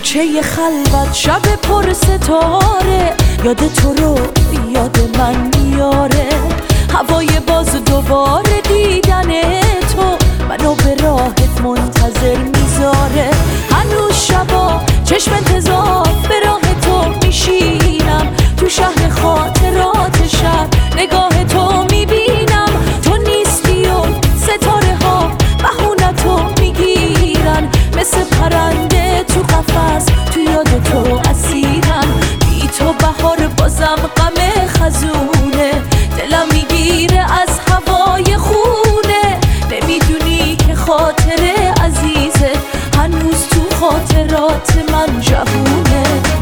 کوچه خلوت شب پر ستاره، یاد تو رو یاد من میاره. هوای باز دوباره دیدن تو منو به راهت منتظر میذاره. هنوز شبا چشم انتظار به راه تو میشینم، تو شهر خاطرات شب نگاه تو میبینم. تو نیستی و ستاره ها بهونتو میگیرن، مثل پرنده تو قفس تو یاد تو اسیرن. بی تو بهار بازم غم خزونه، دلم میگیره از هوای خونه. نمیدونی که خاطر عزیزه هنوز تو خاطرات من جوونه.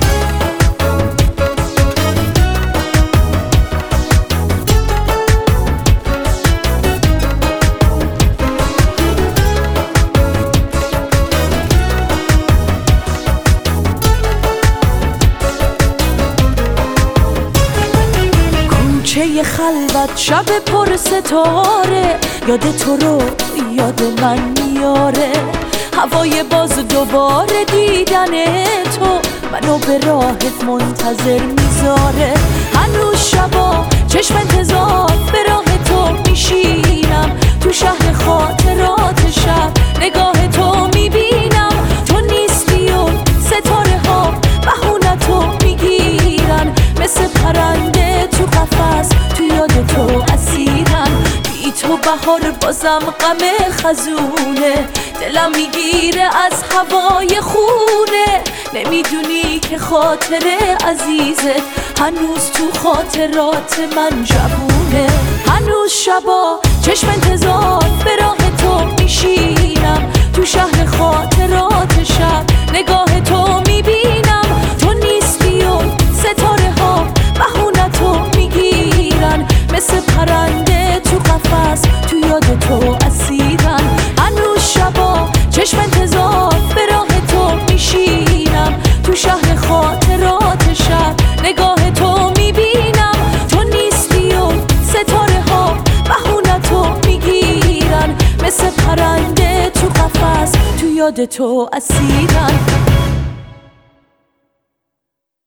کوچه خلوت شب پر ستاره، یاد تو رو یاد من میاره. هوای باز دوباره دیدن تو منو به راهت منتظر میذاره. هنوز شبا چشم انتظار به راه تو میشینم، تو شهر خاطرات شب نگاه تو میبینم. تو نیستی و ستاره ها بهونتو میگیرن، مثل پرنده تو قفس تو یاد تو اسیرن. بی تو بهار بازم غم خزونه، دلم میگیره از هوای خونه. نمیدونی که خاطر عزیزه هنوز تو خاطرات من جوونه. هنوز شبا چشم انتظار به راه تو میشینم، تو شهر خاطرات شب نگاه تو میبینم. تو نیستی و ستاره ها بهونتو میگیرن، مثل پرنده تو قفس تو یاد تو اسیرن. هنوز شبا چشم انتظار به راه تو میشینم، تو شهر خاطرات شب نگاه تو میبینم. تو نیستی و ستاره ها بهونتو میگیرن، مثل پرنده تو قفس تو یاد تو اسیرن.